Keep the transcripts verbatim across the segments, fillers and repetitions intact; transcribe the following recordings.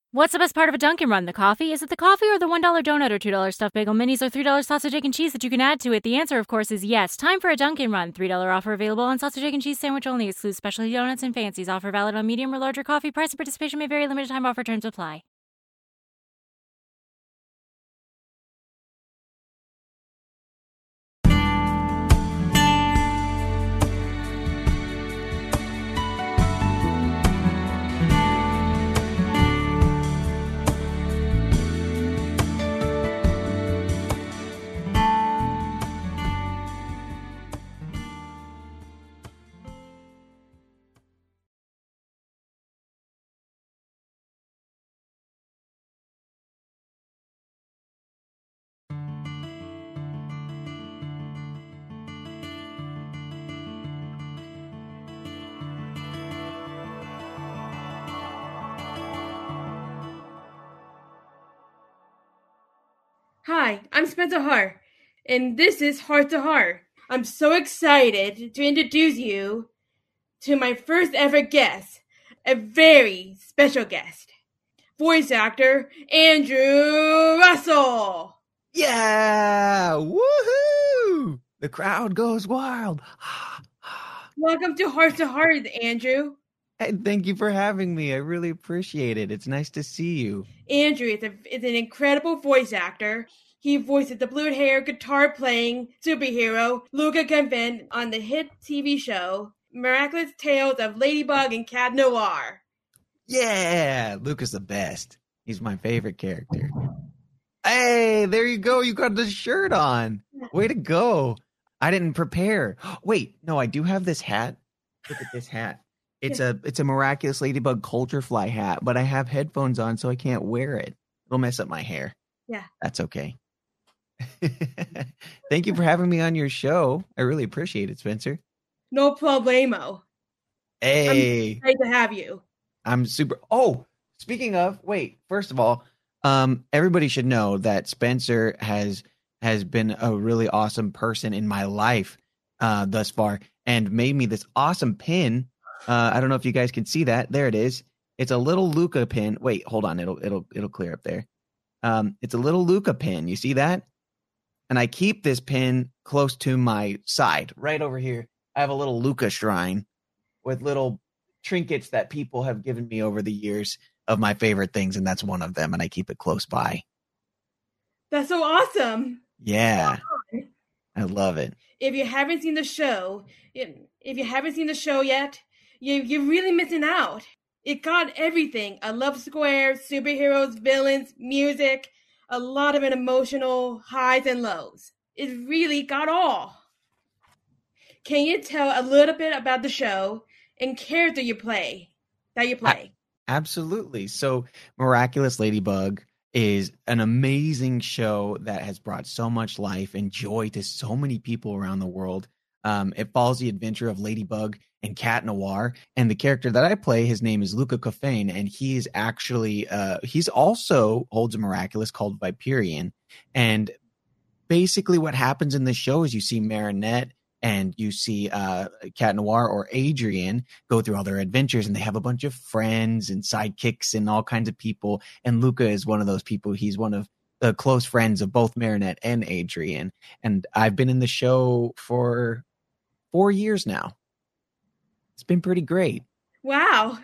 What's the best part of a Dunkin' Run? The coffee? Is it the coffee or the one dollar donut or two dollar stuffed bagel minis or three dollar sausage, egg, and cheese that you can add to it? The answer, of course, is yes. Time for a Dunkin' Run. three dollar offer available on sausage, egg, and cheese sandwich only. Excludes specialty donuts and fancies. Offer valid on medium or larger coffee. Price and participation may vary. Limited time offer. Terms apply. Hi, I'm Spencer Hart, and this is Heart to Heart. I'm so excited to introduce you to my first ever guest, a very special guest, voice actor Andrew Russell. Yeah! Woohoo! The crowd goes wild. Welcome to Heart to Heart, Andrew. Hey, thank you for having me. I really appreciate it. It's nice to see you. Andrew is, a, is an incredible voice actor. He voices the blue-haired, guitar-playing superhero Luca Convent on the hit T V show Miraculous Tales of Ladybug and Cat Noir. Yeah! Luca's the best. He's my favorite character. Hey, there you go. You got the shirt on. Way to go. I didn't prepare. Wait, no, I do have this hat. Look at this hat. It's a it's a Miraculous Ladybug Culture Fly hat, but I have headphones on, so I can't wear it. It'll mess up my hair. Yeah. That's okay. Thank you for having me on your show. I really appreciate it, Spencer. No problemo. Hey. I'm excited to have you. I'm super. Oh, speaking of, wait, first of all, um, everybody should know that Spencer has has been a really awesome person in my life uh, thus far and made me this awesome pin. Uh, I don't know if you guys can see that. There it is. It's a little Luca pin. Wait, hold on. It'll it'll it'll clear up there. Um, it's a little Luca pin. You see that? And I keep this pin close to my side, right over here. I have a little Luca shrine with little trinkets that people have given me over the years of my favorite things, and that's one of them, and I keep it close by. That's so awesome. Yeah. I love it. If you haven't seen the show, if you haven't seen the show yet, you, you're really missing out. It got everything. A love square, superheroes, villains, music, a lot of emotional highs and lows. It really got all. Can you tell a little bit about the show and character you play, that you play? I, absolutely. So Miraculous Ladybug is an amazing show that has brought so much life and joy to so many people around the world. Um, it follows the adventure of Ladybug and Cat Noir, and the character that I play, his name is Luca Cofain, and he is actually uh, he's also holds a miraculous called Viperian. And basically, what happens in the show is you see Marinette and you see uh, Cat Noir or Adrian go through all their adventures, and they have a bunch of friends and sidekicks and all kinds of people. And Luca is one of those people. He's one of the close friends of both Marinette and Adrian. And I've been in the show for four years now. It's been pretty great. Wow.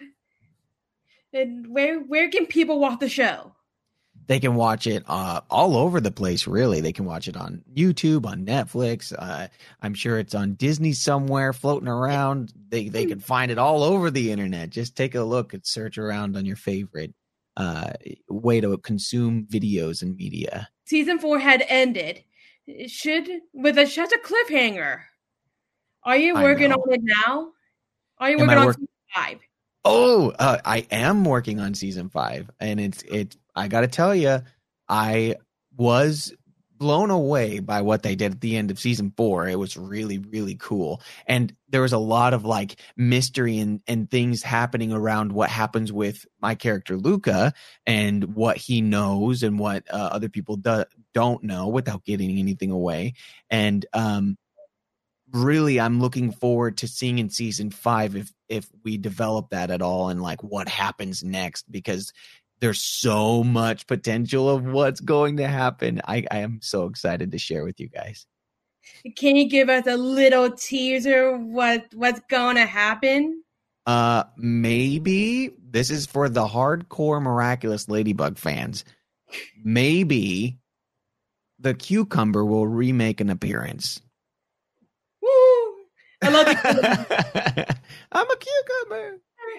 And where where can people watch the show? They can watch it uh, all over the place, really. They can watch it on YouTube, on Netflix. Uh, I'm sure it's on Disney somewhere floating around. They they can find it all over the internet. Just take a look and search around on your favorite uh, way to consume videos and media. Season four had ended. It should with a such a cliffhanger. Are you working on it now? Are you Am working on work- season five? Oh, uh, I am working on season five, and it's it. I got to tell you, I was blown away by what they did at the end of season four. It was really, really cool, and there was a lot of like mystery and and things happening around what happens with my character Luca and what he knows and what uh, other people do, don't know without getting anything away, and um. Really, I'm looking forward to seeing in season five if if we develop that at all and like what happens next, because there's so much potential of what's going to happen. I, I am so excited to share with you guys. Can you give us a little teaser what what's going to happen? Uh, maybe this is for the hardcore Miraculous Ladybug fans. Maybe the cucumber will remake an appearance. Woo! I love it. I'm a cucumber.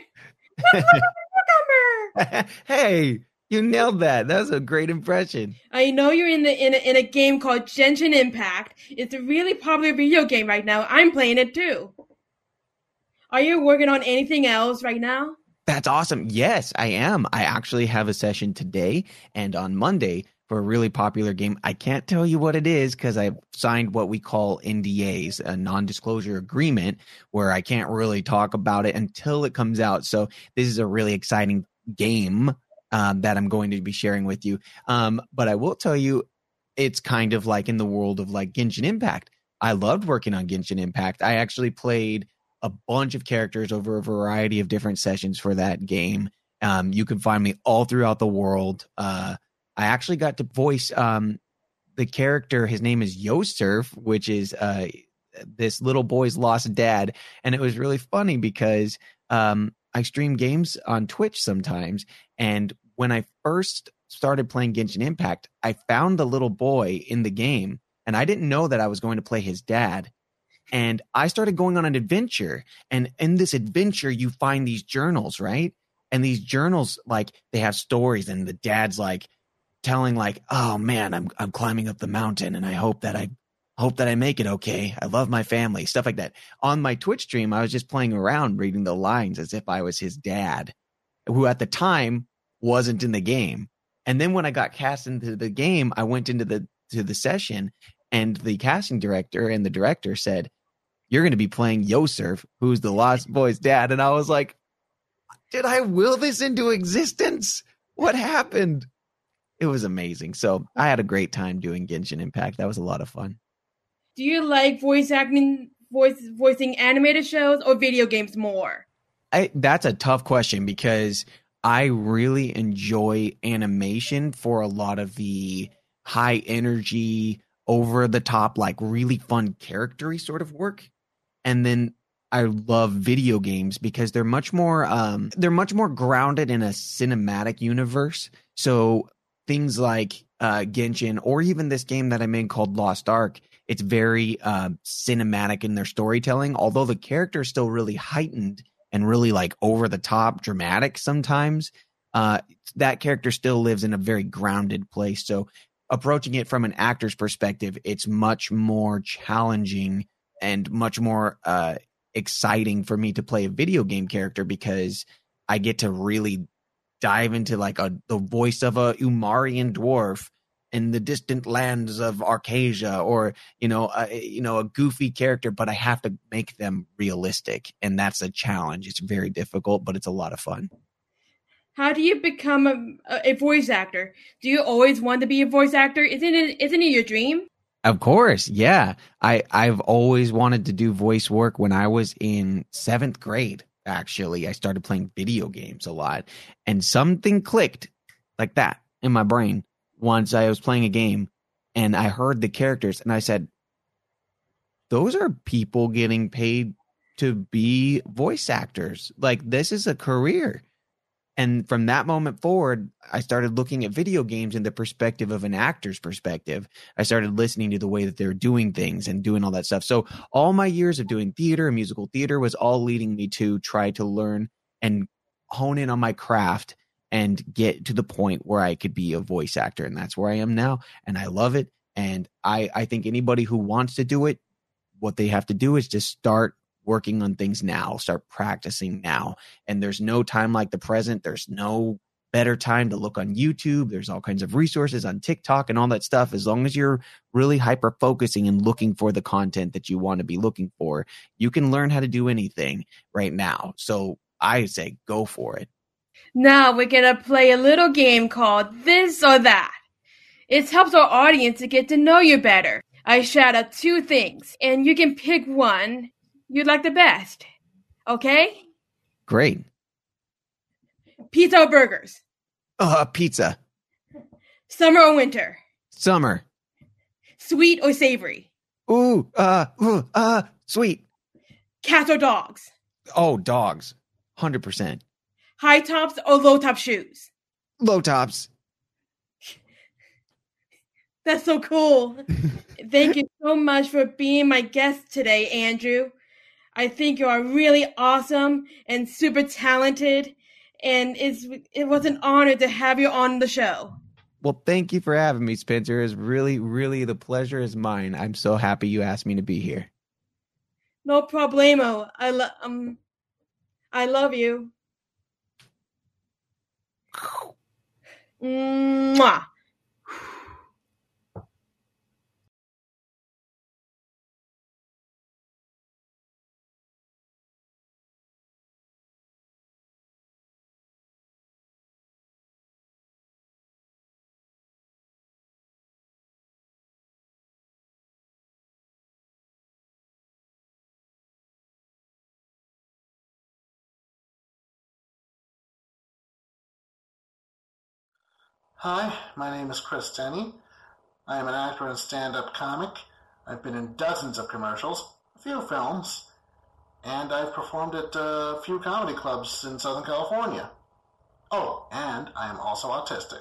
Cucumber. Hey, you nailed that. That was a great impression. I know you're in the in a, in a game called Genshin Impact. It's a really popular video game right now. I'm playing it too. Are you working on anything else right now? That's awesome. Yes, I am. I actually have a session today and on Monday for a really popular game. I can't tell you what it is because I've signed what we call N D As, a non-disclosure agreement, where I can't really talk about it until it comes out. So this is a really exciting game um, that I'm going to be sharing with you. Um, but I will tell you, it's kind of like in the world of like Genshin Impact. I loved working on Genshin Impact. I actually played a bunch of characters over a variety of different sessions for that game. Um, you can find me all throughout the world. Uh, I actually got to voice um, the character. His name is Yosurf, which is uh, this little boy's lost dad. And it was really funny because um, I stream games on Twitch sometimes. And when I first started playing Genshin Impact, I found the little boy in the game. And I didn't know that I was going to play his dad. And I started going on an adventure. And in this adventure, you find these journals, right? And these journals, like, they have stories. And the dad's like telling, like, oh man, I'm I'm climbing up the mountain, and I hope that I hope that I make it okay. I love my family, stuff like that. On my Twitch stream, I was just playing around, reading the lines as if I was his dad, who at the time wasn't in the game. And then when I got cast into the game, I went into the to the session, and the casting director and the director said, you're going to be playing Yosurf, who's the lost boy's dad. And I was like, did I will this into existence? What happened? It was amazing. So I had a great time doing Genshin Impact. That was a lot of fun. Do you like voice acting, voice voicing animated shows or video games more? I, that's a tough question because I really enjoy animation for a lot of the high energy, over the top, like really fun character-y sort of work. And then I love video games because they're much more um, they're much more grounded in a cinematic universe. So things like uh, Genshin, or even this game that I made called Lost Ark, it's very uh, cinematic in their storytelling, although the character is still really heightened and really like over the top dramatic sometimes. Uh, that character still lives in a very grounded place. So approaching it from an actor's perspective, it's much more challenging and much more uh, exciting for me to play a video game character because I get to really dive into like a the voice of a Umarian dwarf in the distant lands of Arcasia, or you know, a, you know, a goofy character, but I have to make them realistic, and that's a challenge. It's very difficult, but it's a lot of fun. How do you become a, a voice actor? Do you always want to be a voice actor? Isn't it isn't it your dream? Of course, yeah. I, I've always wanted to do voice work. When I was in seventh grade, actually, I started playing video games a lot. And something clicked like that in my brain once I was playing a game. And I heard the characters and I said, those are people getting paid to be voice actors. Like, this is a career. And from that moment forward, I started looking at video games in the perspective of an actor's perspective. I started listening to the way that they're doing things and doing all that stuff. So all my years of doing theater and musical theater was all leading me to try to learn and hone in on my craft and get to the point where I could be a voice actor. And that's where I am now. And I love it. And I, I think anybody who wants to do it, what they have to do is just start working on things now, start practicing now. And there's no time like the present. There's no better time to look on YouTube. There's all kinds of resources on TikTok and all that stuff. As long as you're really hyper focusing and looking for the content that you want to be looking for, you can learn how to do anything right now. So I say go for it. Now we're going to play a little game called This or That. It helps our audience to get to know you better. I shout out two things, and you can pick one you'd like the best. Okay? Great. Pizza or burgers? Uh, pizza. Summer or winter? Summer. Sweet or savory? Ooh, uh, ooh, uh, sweet. Cats or dogs? Oh, dogs. one hundred percent. High tops or low top shoes? Low tops. That's so cool. Thank you so much for being my guest today, Andrew. I think you are really awesome and super talented, and it's, it was an honor to have you on the show. Well, thank you for having me, Spencer. It's really, really, the pleasure is mine. I'm so happy you asked me to be here. No problemo. I, lo- um, I love you. Mwah. Hi, my name is Chris Tenney. I am an actor and stand-up comic. I've been in dozens of commercials, a few films, and I've performed at a few comedy clubs in Southern California. Oh, and I am also autistic.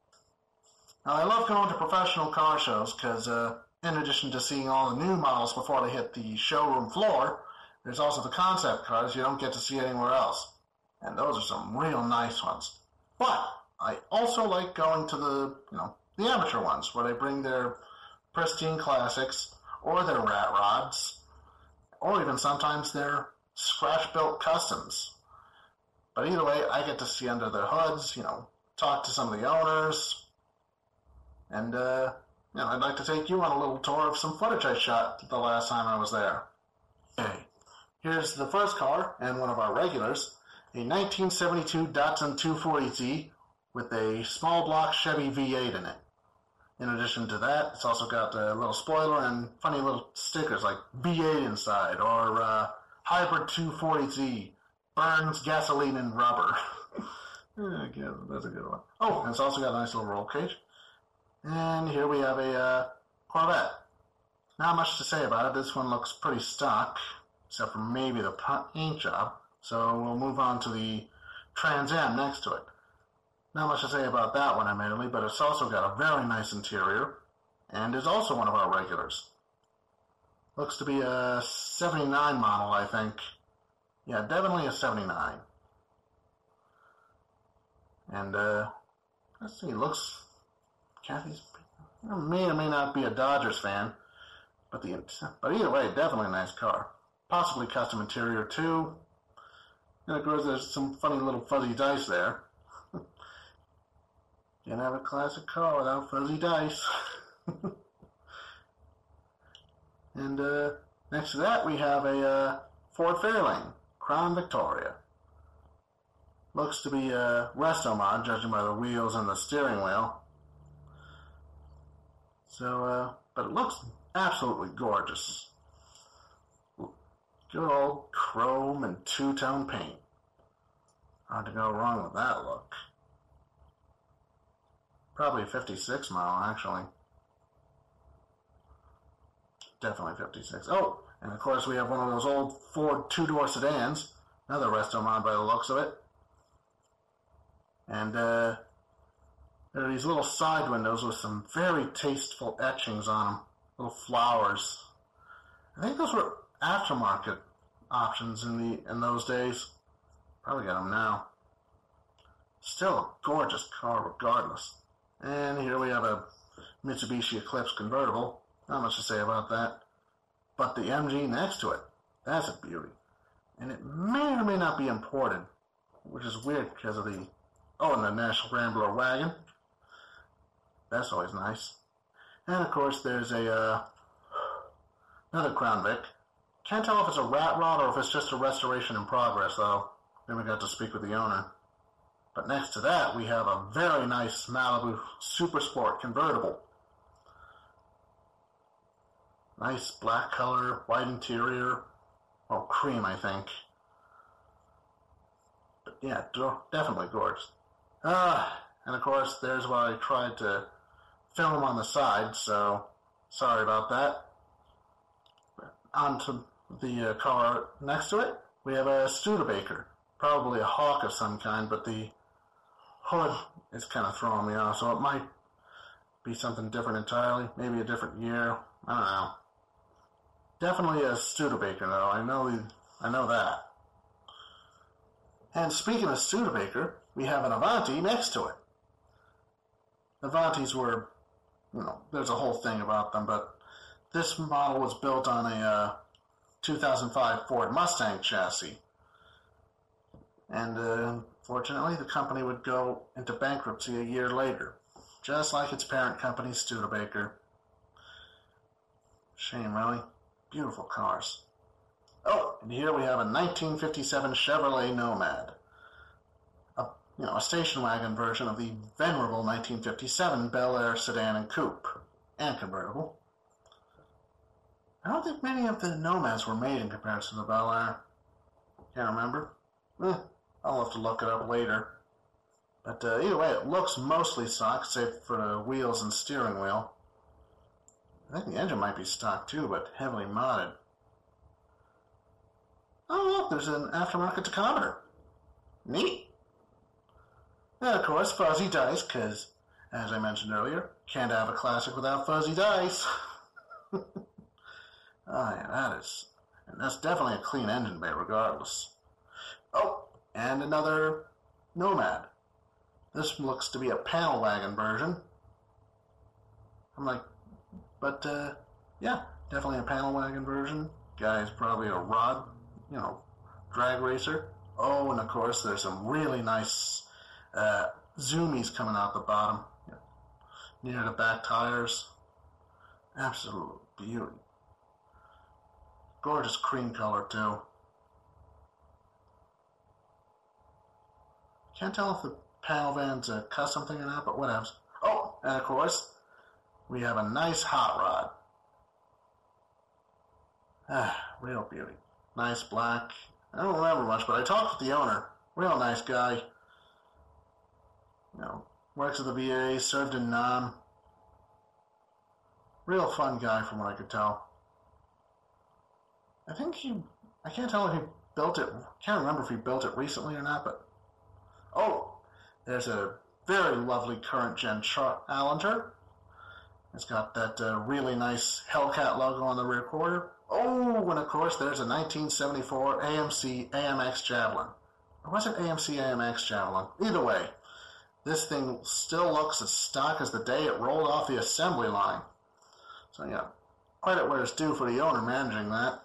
Now, I love going to professional car shows because, uh, in addition to seeing all the new models before they hit the showroom floor, there's also the concept cars you don't get to see anywhere else. And those are some real nice ones. But I also like going to the, you know, the amateur ones where they bring their pristine classics or their rat rods or even sometimes their scratch-built customs. But either way, I get to see under their hoods, you know, talk to some of the owners, and, uh, you know, I'd like to take you on a little tour of some footage I shot the last time I was there. Okay, here's the first car and one of our regulars, a nineteen seventy-two Datsun two forty Z with a small block Chevy V eight in it. In addition to that, it's also got a little spoiler and funny little stickers like V eight inside or uh, Hybrid two forty Z, burns gasoline and rubber. Yeah, that's a good one. Oh, and it's also got a nice little roll cage. And here we have a uh, Corvette. Not much to say about it. This one looks pretty stock, except for maybe the paint job. So we'll move on to the Trans Am next to it. Not much to say about that one, admittedly, but it's also got a very nice interior, and is also one of our regulars. Looks to be a seventy-nine model, I think. Yeah, definitely a seventy-nine. And, uh, let's see, looks... Kathy's... may or may not be a Dodgers fan, but the but either way, definitely a nice car. Possibly custom interior, too. And, of course, there's some funny little fuzzy dice there. Can't have a classic car without fuzzy dice. And uh, next to that, we have a uh, Ford Fairlane, Crown Victoria. Looks to be a resto mod, judging by the wheels and the steering wheel. So, uh, but it looks absolutely gorgeous. Good old chrome and two-tone paint. Hard to go wrong with that look. Probably a fifty-six model, actually. Definitely fifty-six. Oh, and of course we have one of those old Ford two-door sedans. Another resto mod by the looks of it. And uh, there are these little side windows with some very tasteful etchings on them. Little flowers. I think those were aftermarket options in the in those days. Probably got them now. Still a gorgeous car regardless. And here we have a Mitsubishi Eclipse convertible. Not much to say about that. But the M G next to it, that's a beauty. And it may or may not be imported, which is weird because of the... Oh, and the National Rambler wagon. That's always nice. And of course there's a, uh, another Crown Vic. Can't tell if it's a rat rod or if it's just a restoration in progress, though. Never got to speak with the owner. But next to that, we have a very nice Malibu Super Sport convertible. Nice black color, white interior. Well, cream, I think. But yeah, definitely gorgeous. Ah, And of course, there's where I tried to film on the side, so sorry about that. On to the uh, car next to it, we have a Studebaker. Probably a Hawk of some kind, but the hood is kind of throwing me off, so it might be something different entirely. Maybe a different year. I don't know. Definitely a Studebaker, though. I know the, I know that. And speaking of Studebaker, we have an Avanti next to it. Avantis were, you know, there's a whole thing about them, but this model was built on a uh, two thousand five Ford Mustang chassis. And uh, fortunately, the company would go into bankruptcy a year later, just like its parent company, Studebaker. Shame, really. Beautiful cars. Oh, and here we have a nineteen fifty-seven Chevrolet Nomad. A, you know, a station wagon version of the venerable nineteen fifty-seven Bel Air sedan and coupe, and convertible. I don't think many of the Nomads were made in comparison to the Bel Air. Can't remember. Eh, I'll have to look it up later. But uh, either way, it looks mostly stock, save for the wheels and steering wheel. I think the engine might be stock too, but heavily modded. Oh, look, there's an aftermarket tachometer. Neat. And of course, fuzzy dice, because, as I mentioned earlier, can't have a classic without fuzzy dice. Oh, yeah, that is... And that's definitely a clean engine bay, regardless. Oh, and another Nomad. This looks to be a panel wagon version. I'm like... But, uh, yeah, definitely a panel wagon version. Guy's probably a rod, you know, drag racer. Oh, and of course, there's some really nice uh, zoomies coming out the bottom, you know, near the back tires. Absolute beauty. Gorgeous cream color, too. Can't tell if the panel van's a custom thing or not, but whatevs. Oh, and of course, we have a nice hot rod. Ah, real beauty. Nice black. I don't remember much, but I talked with the owner. Real nice guy. You know, works at the V A, served in Nam. Real fun guy from what I could tell. I think he, I can't tell if he built it, can't remember if he built it recently or not, but, oh, there's a very lovely current gen Char- Allenter. It's got that uh, really nice Hellcat logo on the rear quarter. Oh, and of course, there's a nineteen seventy-four A M C A M X Javelin. Or was it A M C A M X Javelin? Either way, this thing still looks as stock as the day it rolled off the assembly line. So, yeah, credit where it's due for the owner managing that.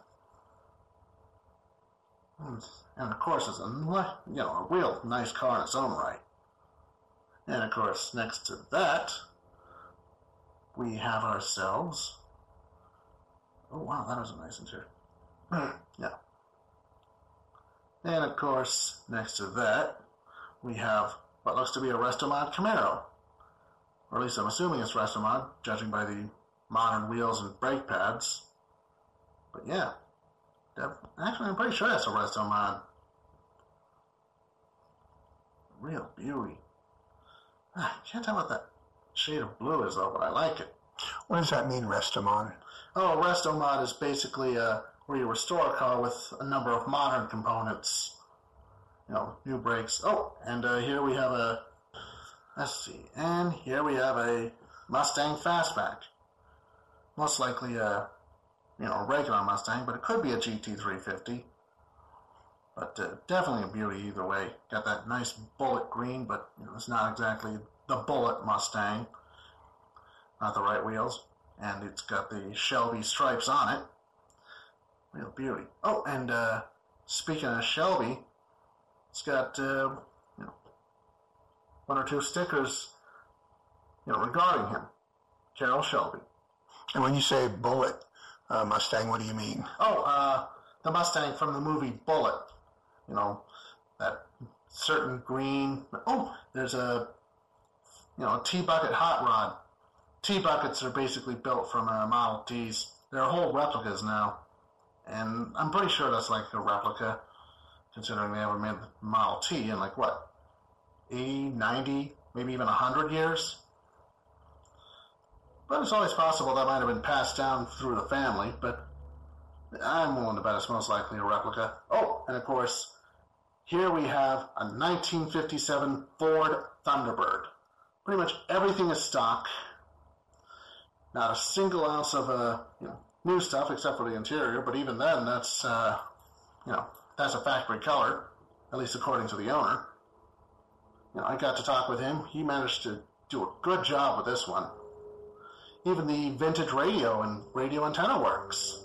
And, of course, it's a, you know, a real nice car in its own right. And, of course, next to that, we have ourselves... Oh, wow, that was a nice interior. Yeah. And, of course, next to that, we have what looks to be a Restomod Camaro. Or at least I'm assuming it's Restomod, judging by the modern wheels and brake pads. But, yeah. Actually, I'm pretty sure that's a Restomod. Real beauty. I can't tell what that shade of blue is, though, but I like it. What does that mean, Restomod? Oh, Restomod is basically uh, where you restore a car with a number of modern components. You know, new brakes. Oh, and uh, here we have a, let's see, and here we have a Mustang Fastback. Most likely a, you know, a regular Mustang, but it could be a G T three fifty. But uh, definitely a beauty either way. Got that nice bullet green, but you know, it's not exactly the bullet Mustang. Not the right wheels. And it's got the Shelby stripes on it. Real beauty. Oh, and uh, speaking of Shelby, it's got uh, you know, one or two stickers, you know, regarding him. Carroll Shelby. And when you say bullet uh, Mustang, what do you mean? Oh, uh, the Mustang from the movie Bullet. You know, that certain green. Oh, there's a, you know, a T-bucket hot rod. T-buckets are basically built from uh, Model Ts. They're whole replicas now. And I'm pretty sure that's like a replica, considering they ever made the Model T in like, what, eighty, ninety, maybe even a hundred years. But it's always possible that might have been passed down through the family, but I'm willing to bet it's most likely a replica. Oh, and of course, here we have a nineteen fifty-seven Ford Thunderbird. Pretty much everything is stock. Not a single ounce of uh, you know, new stuff except for the interior, but even then, that's uh, you know that's a factory color, at least according to the owner. You know, I got to talk with him. He managed to do a good job with this one. Even the vintage radio and radio antenna works,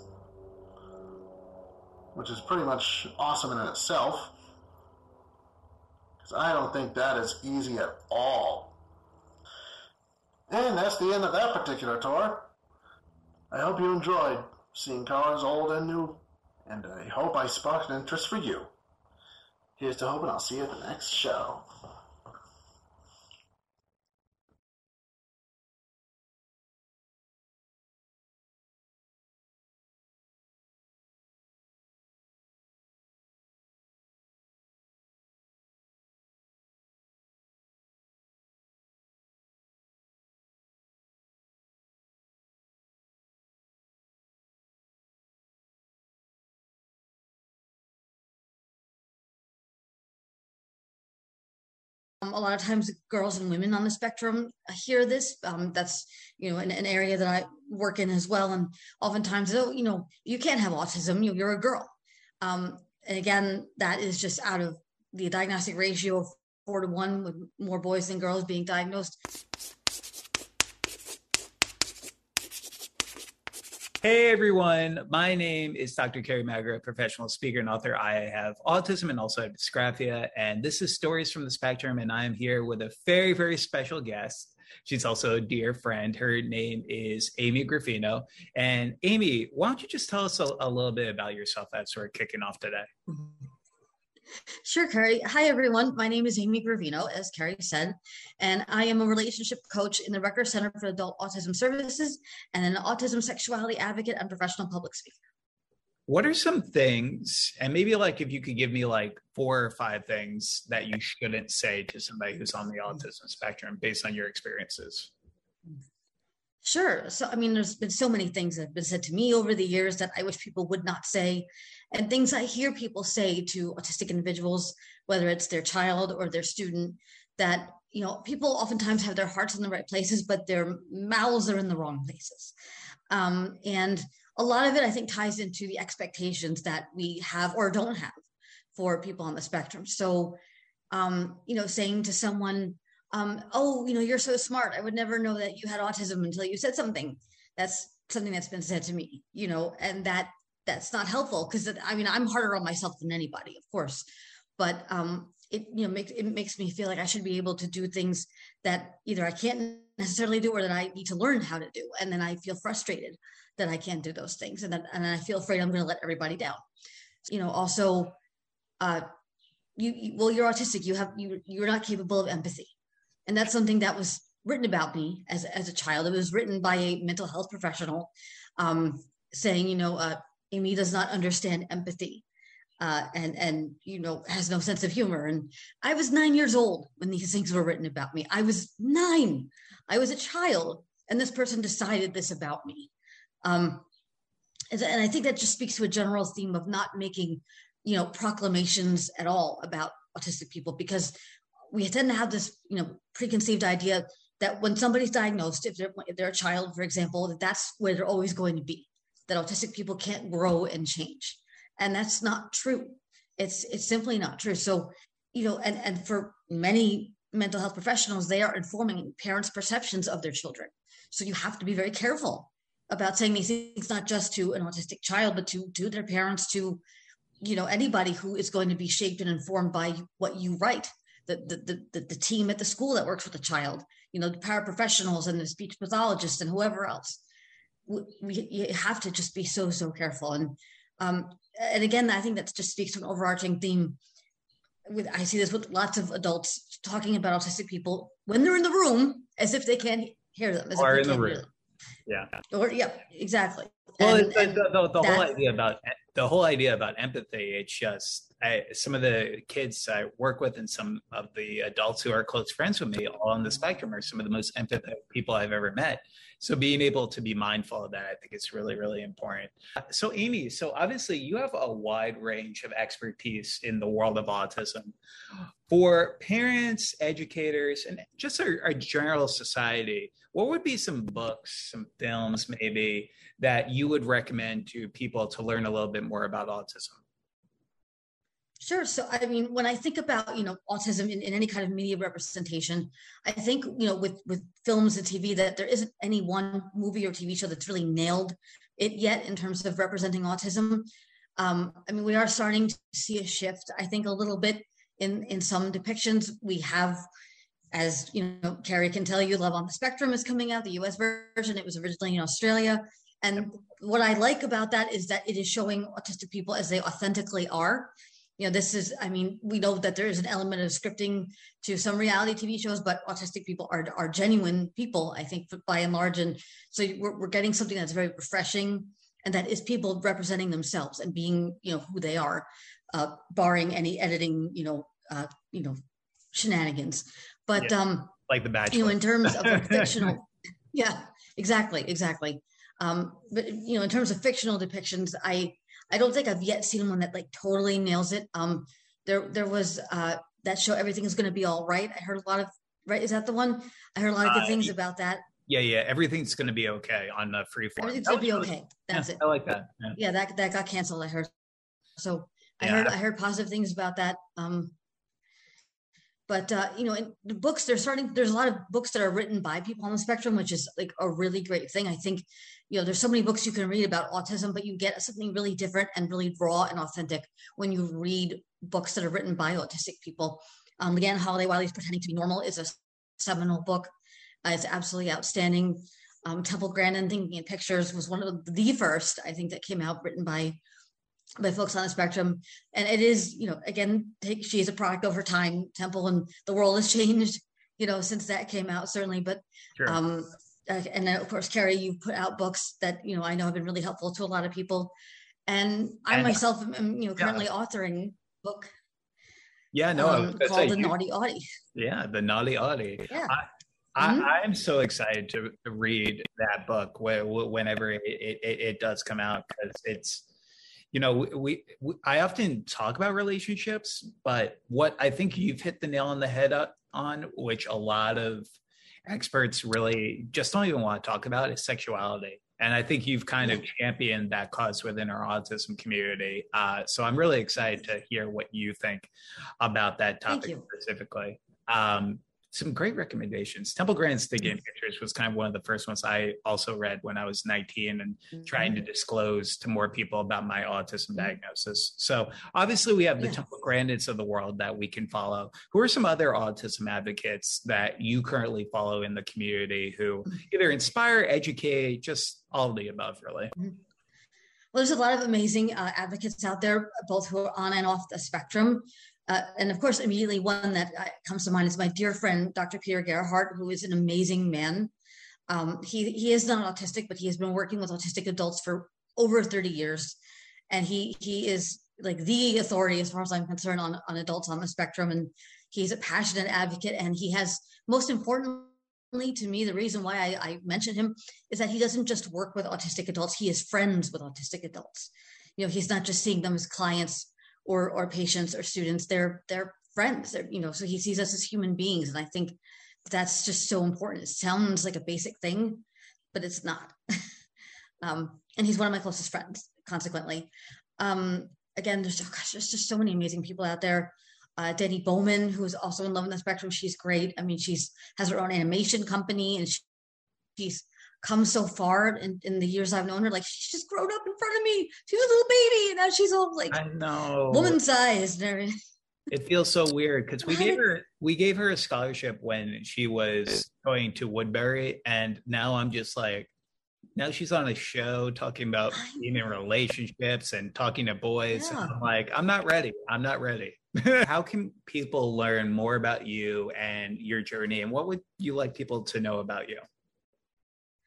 which is pretty much awesome in itself, because I don't think that is easy at all. And that's the end of that particular tour. I hope you enjoyed seeing cars old and new, and I hope I sparked an interest for you. Here's to hope, and I'll see you at the next show. Um, a lot of times girls and women on the spectrum hear this. Um, that's, you know, an, an area that I work in as well. And oftentimes, oh, you know, you can't have autism, you, you're a girl. Um, and again, that is just out of the diagnostic ratio of four to one, with more boys than girls being diagnosed. Hey everyone, my name is Doctor Carrie Magra, professional speaker and author. I have autism and also have dysgraphia, and this is Stories from the Spectrum, and I am here with a very, very special guest. She's also a dear friend. Her name is Amy Gruffino. And Amy, why don't you just tell us a, a little bit about yourself as we're kicking off today? Sure, Carrie. Hi, everyone. My name is Amy Gruffino, as Carrie said, and I am a relationship coach in the Rutgers Center for Adult Autism Services and an autism sexuality advocate and professional public speaker. What are some things, and maybe like if you could give me like four or five things that you shouldn't say to somebody who's on the autism spectrum based on your experiences? Sure. So, I mean, there's been so many things that have been said to me over the years that I wish people would not say, and things I hear people say to autistic individuals, whether it's their child or their student, that, you know, people oftentimes have their hearts in the right places, but their mouths are in the wrong places. Um, and a lot of it, I think, ties into the expectations that we have or don't have for people on the spectrum. So, um, you know, saying to someone, Um, oh, you know, you're so smart. I would never know that you had autism until you said something. That's something that's been said to me, you know, and that that's not helpful because, I mean, I'm harder on myself than anybody, of course, but um, it, you know, makes, it makes me feel like I should be able to do things that either I can't necessarily do or that I need to learn how to do. And then I feel frustrated that I can't do those things. And then, and then I feel afraid I'm going to let everybody down. You know, also, uh, you, you, well, you're autistic. You have, you, you're not capable of empathy. And that's something that was written about me as, as a child. It was written by a mental health professional um, saying, you know, uh, Amy does not understand empathy uh, and, and, you know, has no sense of humor. And I was nine years old when these things were written about me. I was nine. I was a child. And this person decided this about me. Um, and, and I think that just speaks to a general theme of not making, you know, proclamations at all about autistic people, because we tend to have this, you know, preconceived idea that when somebody's diagnosed, if they're, if they're a child, for example, that that's where they're always going to be, that autistic people can't grow and change. And that's not true. It's, it's simply not true. So, you know, and, and for many mental health professionals, they are informing parents' perceptions of their children. So you have to be very careful about saying these things, not just to an autistic child, but to, to their parents, to, you know, anybody who is going to be shaped and informed by what you write. The, the, the, the team at the school that works with the child, you know, the paraprofessionals and the speech pathologists and whoever else. We, we you have to just be so, so careful. And, um, and again, I think that just speaks to an overarching theme. With I see this with lots of adults talking about autistic people when they're in the room, as if they can't hear them. As or if in the room. Yeah. Or yeah, exactly. Well, And, it's the, and the, the, the that, whole idea about the whole idea about empathy. It's just I, some of the kids I work with and some of the adults who are close friends with me, all on the spectrum, are some of the most empathetic people I've ever met. So being able to be mindful of that, I think is really, really important. So Amy, so obviously you have a wide range of expertise in the world of autism. For parents, educators, and just our, our general society, what would be some books, some films maybe, that you would recommend to people to learn a little bit more about autism? Sure. So, I mean, when I think about, you know, autism in, in any kind of media representation, I think, you know, with, with films and T V, that there isn't any one movie or T V show that's really nailed it yet in terms of representing autism. Um, I mean, we are starting to see a shift, I think, a little bit in, in some depictions. We have, as, you know, Carrie can tell you, Love on the Spectrum is coming out, the U S version. It was originally in Australia. And what I like about that is that it is showing autistic people as they authentically are. You know, this is, I mean, we know that there is an element of scripting to some reality T V shows, but autistic people are, are genuine people, I think, by and large. And so we're, we're getting something that's very refreshing, and that is people representing themselves and being, you know, who they are, uh, barring any editing, you know, uh, you know, shenanigans. But, yeah, um, like The Bachelor. You know, in terms of like fictional, yeah, exactly, exactly. Um, but, you know, in terms of fictional depictions, I, I don't think I've yet seen one that like totally nails it. Um, there, there was uh, that show, Everything is Going to Be All Right. I heard a lot of, right? Is that the one? I heard a lot of good uh, things about that. Yeah, yeah. Everything's going to be okay on the Freeform. Everything's going to be really, okay. That's yeah, it. I like that. Yeah. yeah, that that got canceled, I heard. So I yeah. heard I heard positive things about that. Um, but uh, you know, in the books, they're starting. There's a lot of books that are written by people on the spectrum, which is like a really great thing. I think, you know, there's so many books you can read about autism, but you get something really different and really raw and authentic when you read books that are written by autistic people. Um, Leanne Holiday Wiley's Pretending to Be Normal is a seminal book. Uh, it's absolutely outstanding. Um, Temple Grandin, Thinking in Pictures, was one of the first, I think, that came out written by by folks on the spectrum. And it is, you know, again, take, she is a product of her time, Temple, and the world has changed, you know, since that came out, certainly. But, sure. um, uh, and then, of course, Carrie, you put out books that, you know, I know have been really helpful to a lot of people. And I and, myself am, you know, currently yeah. authoring a book. Yeah, no, um, called The you, Naughty Audie. Yeah, The Naughty Audie. Yeah. I, mm-hmm. I, I'm so excited to read that book whenever it, it, it does come out, because it's, you know, we, we I often talk about relationships, but what I think you've hit the nail on the head on, which a lot of experts really just don't even want to talk about, is sexuality. And I think you've kind of championed that cause within our autism community. Uh, so I'm really excited to hear what you think about that topic specifically. Um, some great recommendations. Temple Grandin's Thinking in Pictures was kind of one of the first ones I also read when I was nineteen and mm-hmm. trying to disclose to more people about my autism mm-hmm. diagnosis. So obviously we have the yes. Temple Grandins of the world that we can follow. Who are some other autism advocates that you currently follow in the community who either inspire, educate, just all of the above, really? Mm-hmm. Well, there's a lot of amazing uh, advocates out there, both who are on and off the spectrum. Uh, and of course, immediately one that uh, comes to mind is my dear friend, Doctor Peter Gerhardt, who is an amazing man. Um, he, he is not autistic, but he has been working with autistic adults for over thirty years. And he, he is like the authority, as far as I'm concerned, on, on adults on the spectrum. And he's a passionate advocate. And he has, most importantly to me, the reason why I, I mention him is that he doesn't just work with autistic adults. He is friends with autistic adults. You know, he's not just seeing them as clients or or patients or students. They're they're friends. They're, you know, so he sees us as human beings. And I think that's just so important. It sounds like a basic thing, but it's not. um, and he's one of my closest friends, consequently. Um, again, there's, oh gosh, there's just so many amazing people out there. Uh, Denny Bowman, who is also in Love on the Spectrum. She's great. I mean, she's has her own animation company, and she, she's come so far in, in the years I've known her. Like, she's just grown up in front of me. She was a little baby, and now she's all like, I know, woman sized and everything. It feels so weird because we gave her we gave her a scholarship when she was going to Woodbury, and now I'm just like, now she's on a show talking about being in relationships and talking to boys. Yeah. And I'm like, I'm not ready. I'm not ready. How can people learn more about you and your journey, and what would you like people to know about you?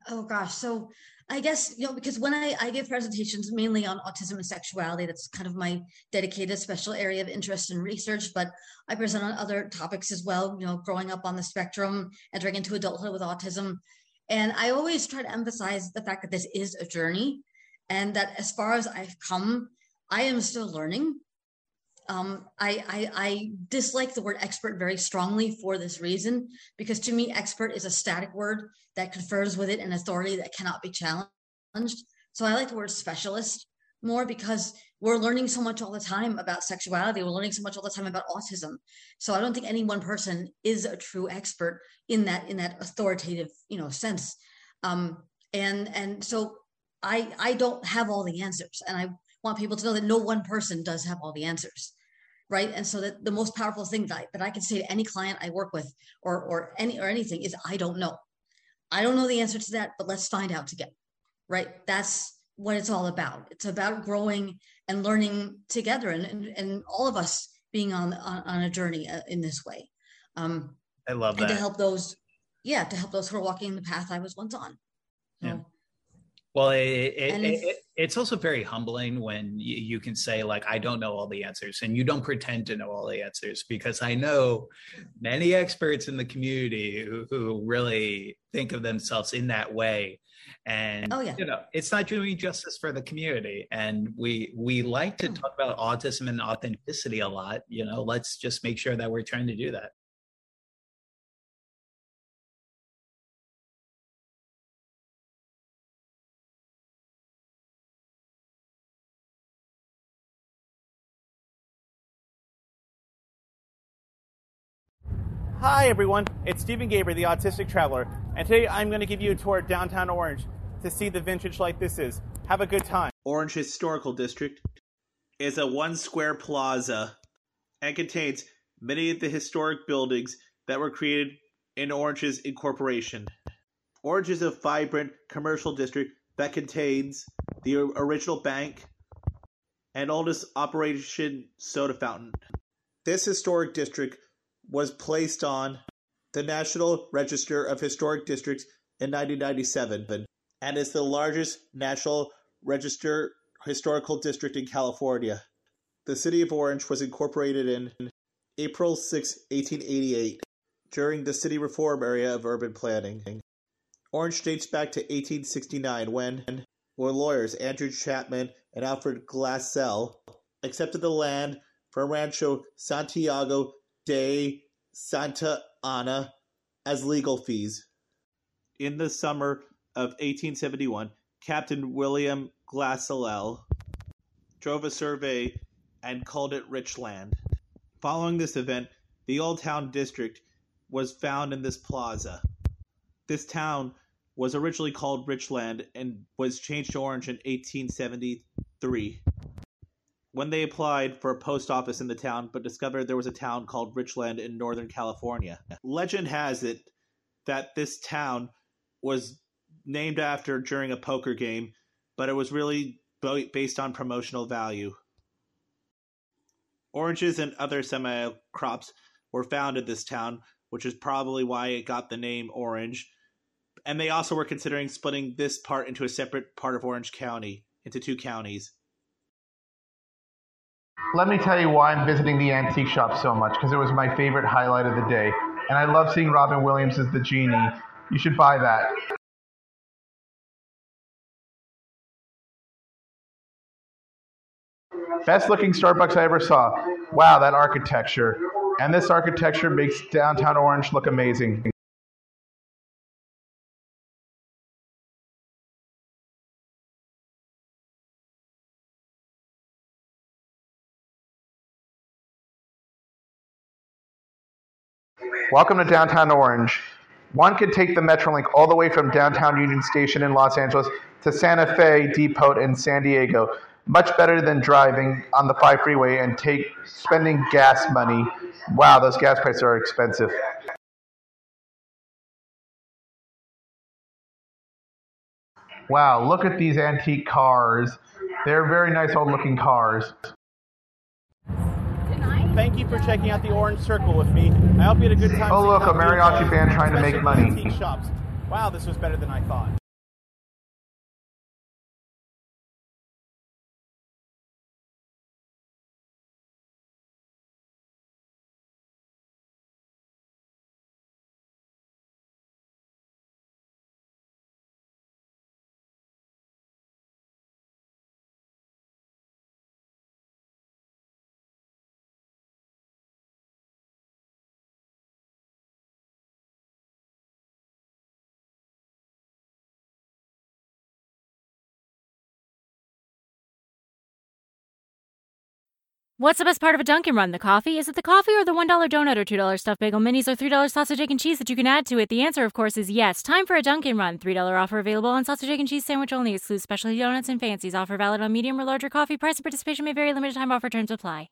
Oh gosh. So I guess, you know, because when I, I give presentations mainly on autism and sexuality, that's kind of my dedicated special area of interest and research, but I present on other topics as well, you know, growing up on the spectrum, entering into adulthood with autism. And I always try to emphasize the fact that this is a journey and that as far as I've come, I am still learning. Um, I, I, I dislike the word expert very strongly for this reason, because to me, expert is a static word that confers with it an authority that cannot be challenged. So I like the word specialist more because we're learning so much all the time about sexuality. We're learning so much all the time about autism. So I don't think any one person is a true expert in that, in that authoritative, you know, sense. Um, and, and so I, I don't have all the answers, and I want people to know that no one person does have all the answers, right? And so that the most powerful thing that I, that I can say to any client I work with or, or any, or anything is, I don't know. I don't know the answer to that, but let's find out together, right? That's what it's all about. It's about growing and learning together, and, and, and all of us being on, on, on a journey in this way. Um, I love that. And to help those, yeah, to help those who are walking the path I was once on. So, yeah. Well, it, it, if, it, it's also very humbling when you, you can say, like, I don't know all the answers, and you don't pretend to know all the answers, because I know many experts in the community who, who really think of themselves in that way. And, oh, yeah. you know, it's not doing justice for the community. And we, we like to talk about autism and authenticity a lot. You know, let's just make sure that we're trying to do that. Hi everyone, it's Stephen Gaber, the Autistic Traveler, and today I'm going to give you a tour of downtown Orange to see the vintage like this is. Have a good time. Orange Historical District is a one-square plaza and contains many of the historic buildings that were created in Orange's incorporation. Orange is a vibrant commercial district that contains the original bank and oldest operation soda fountain. This historic district was placed on the National Register of Historic Districts in nineteen ninety-seven and is the largest National Register historical district in California. The city of Orange was incorporated in April sixth, eighteen eighty-eight during the city reform area of urban planning. Orange dates back to eighteen sixty-nine when were lawyers Andrew Chapman and Alfred Glassell accepted the land from Rancho Santiago de Santa Ana as legal fees. In the summer of eighteen seventy-one, Captain William Glassell drove a survey and called it Richland. Following this event, the Old Town District was found in this plaza. This town was originally called Richland and was changed to Orange in eighteen seventy-three. When they applied for a post office in the town, but discovered there was a town called Richland in Northern California. Legend has it that this town was named after during a poker game, but it was really based on promotional value. Oranges and other semi-crops were found in this town, which is probably why it got the name Orange. And they also were considering splitting this part into a separate part of Orange County, into two counties. Let me tell you why I'm visiting the antique shop so much, because it was my favorite highlight of the day. And I love seeing Robin Williams as the genie. You should buy that. Best looking Starbucks I ever saw. Wow, that architecture. And this architecture makes downtown Orange look amazing. Welcome to downtown Orange. One could take the Metrolink all the way from downtown Union Station in Los Angeles to Santa Fe Depot in San Diego. Much better than driving on the five freeway and take spending gas money. Wow, those gas prices are expensive. Wow, look at these antique cars. They're very nice old looking cars. Thank you for checking out the Orange Circle with me. I hope you had a good time. Oh look, a mariachi band trying to make money. Antique shops. Wow, this was better than I thought. What's the best part of a Dunkin' Run? The coffee? Is it the coffee or the one dollar donut or two dollar stuffed bagel minis or three dollar sausage, egg, and cheese that you can add to it? The answer, of course, is yes. Time for a Dunkin' Run. three dollar offer available on sausage, egg, and cheese sandwich only. Excludes specialty donuts and fancies. Offer valid on medium or larger coffee. Price and participation may vary. Limited time offer terms apply.